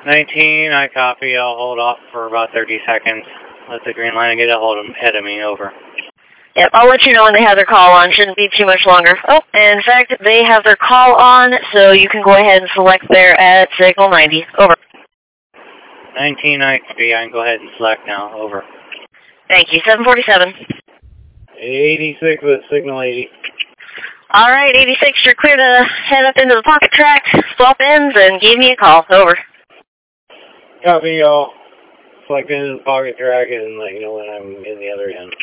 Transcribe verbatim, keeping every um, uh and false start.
nineteen, I copy. I'll hold off for about thirty seconds. Let the green line get a hold of ahead of me. Over. Yep, I'll let you know when they have their call on. Shouldn't be too much longer. Oh, and in fact, they have their call on, so you can go ahead and select there at signal ninety. Over. nineteen, I copy. I can go ahead and select now. Over. Thank you. seven forty-seven. eighty-six with signal eighty. All right, eighty-six, you're clear to head up into the pocket track, swap ends, and give me a call. Over. Copy, y'all. Select into the pocket track and let you know when I'm in the other end.